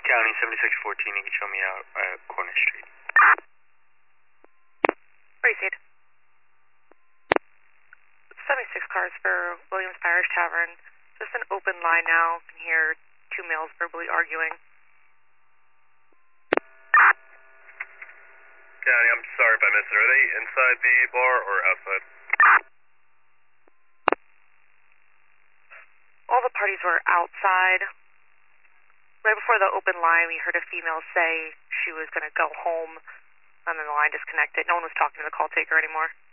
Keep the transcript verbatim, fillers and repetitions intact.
County seventy-six fourteen, you can show me out at Cornish Street. Proceed. seventy-six cars for Williams Parish Tavern. Just an open line now. You can hear two males verbally arguing. County, I'm sorry if I missed it. Are they inside the bar or outside? All the parties were outside. Right before the open line, we heard a female say she was going to go home, and then the line disconnected. No one was talking to the call taker anymore.